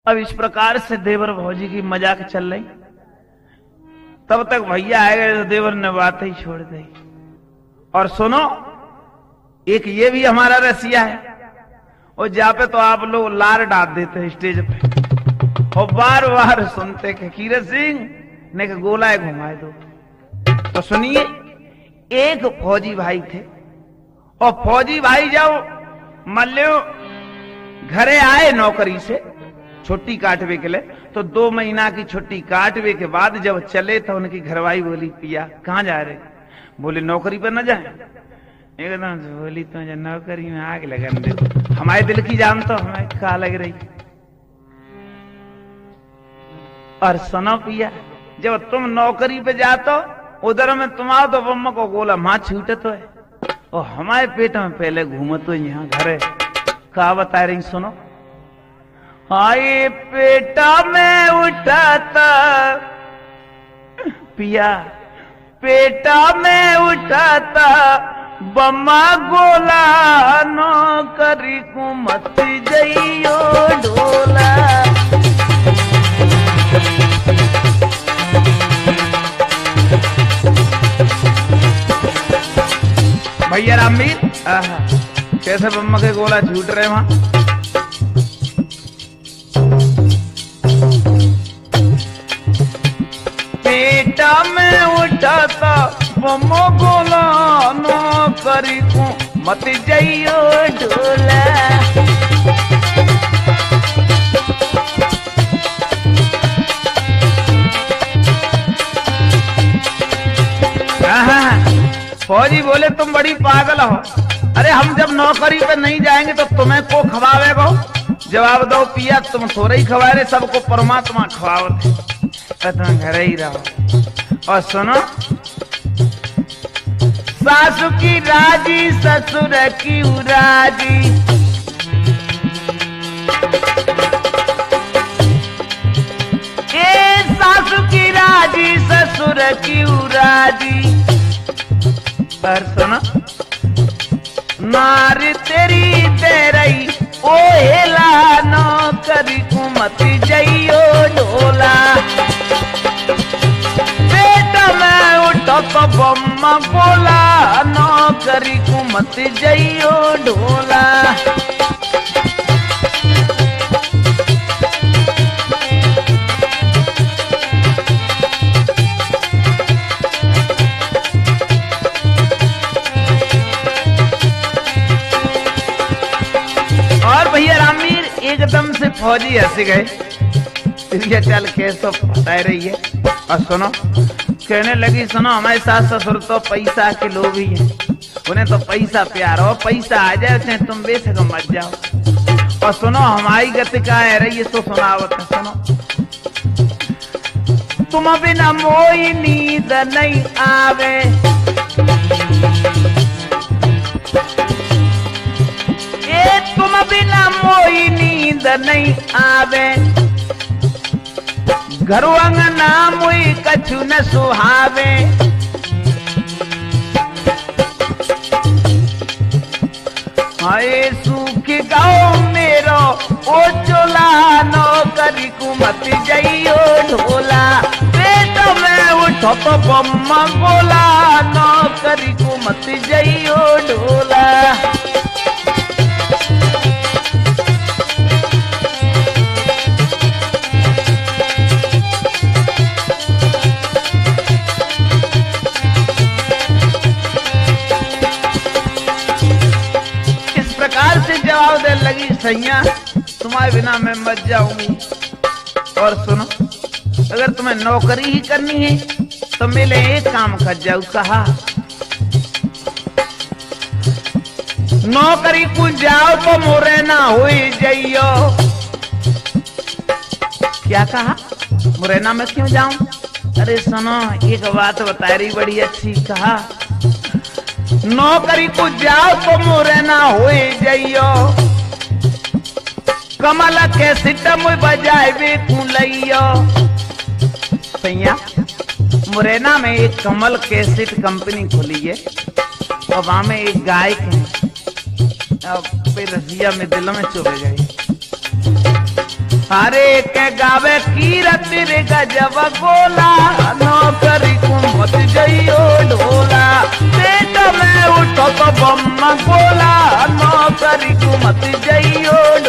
अब इस प्रकार से देवर भौजी की मजाक चल रही। तब तक भैया आ गए तो देवर ने बात ही छोड़ दी। और सुनो, एक ये भी हमारा रसिया है, और जहाँ पे तो आप लोग लार डाल देते हैं स्टेज पे, और बार बार सुनते कि कीरत सिंह ने गोला घुमाए दो। तो सुनिए, एक फौजी भाई थे, और फौजी भाई जब मल्लो घरे आए नौकरी से छुट्टी काटवे के लिए, तो 2 महीना की छुट्टी काटवे के बाद जब चले तो उनकी घरवाई बोली, पिया कहाँ जा रहे? बोले नौकरी पर न जाए। एकदम से बोली, तो नौकरी में आग लगन दे, हमारे दिल की जान तो हमें कहा लग रही। और सुनो पिया, जब तुम नौकरी पे जातो उधर में तुम आओ तो बम्मा को गोला मां छूटे तो है, और हमारे पेट में पहले घूमो तो यहाँ घरे कहा बता रही। सुनो, आए पेटा में उठाता पिया, पेटा में उठाता बम्मा गोला, नौकरी को मत जइयो ढोला। भैया रामवीर, कैसे बम्मा के गोला झूठ रहे वहां। पेटा में उठाता बम्मा गोला, नौकरी को मत जइयो ढोला। फौजी बोले, तुम बड़ी पागल हो, अरे हम जब नौकरी पे नहीं जाएंगे तो तुम्हें को खवावेगा? जवाब दो पिया, तुम थोड़े ही खवा रहे, सबको परमात्मा खवावत है, तुम घर ही रहो। और सुनो, सासू की राजी ससुर की उराजी, ए सासू की राजी ससुर की उराजी। पर सुनो, नार तेरी तेरई ओ हेला, नौकरी को मत जइयो ढोला। पेट में उठो तो बम्मा बोला, नौकरी को मत जइयो ढोला। और भैया रामवीर एकदम से फौजी हंस गए, ये चल कैसे बता रही है। और सुनो, कहने लगी, सुनो हमारे सास ससुर तो पैसा के लोग ही हैं, उन्हें तो पैसा प्यार हो, पैसा आ जाए चाहे तुम बेशक मत जाओ। और सुनो, हमारी गति का है रही है तो सुनावत है। सुनो, तुम बिना मोई नींद नहीं आवे, तुम बिना मोई नींद नहीं आवे, घरो अंगना मुई कछु न सुहावे। हाय सूख गाँव मेरो ओ चोला, नौकरी को मत जइयो ढोला। पेट में उठो तो बम्मा गोला, नौकरी को मत जइयो ढोला। जवाब दे लगी, सैया तुम्हारे बिना मैं मर जाऊंगी। और सुनो, अगर तुम्हें नौकरी ही करनी है तो मेरे एक काम कर जाओ। कहा, नौकरी को जाओ तो मोरे ना हो जाइयो। क्या कहा, मुरैना में क्यों जाऊं? अरे सुनो, एक बात बता रही बड़ी अच्छी। कहा, नौकरी को जाओ तो मुरैना हो जाइयो, कमल के सिटम बजाए वे कुलैयो। सैया, मुरैना में एक कमल कैसेट कंपनी खुली है, और वहां में एक गायक है, पे रसिया में दिल में चुभ गई। अरे के गावे कीरत रे गजब गोला नौकरी कुमत जइयो ढोला पेट में उठो तो बम गोला नौकरी कुमत जइयो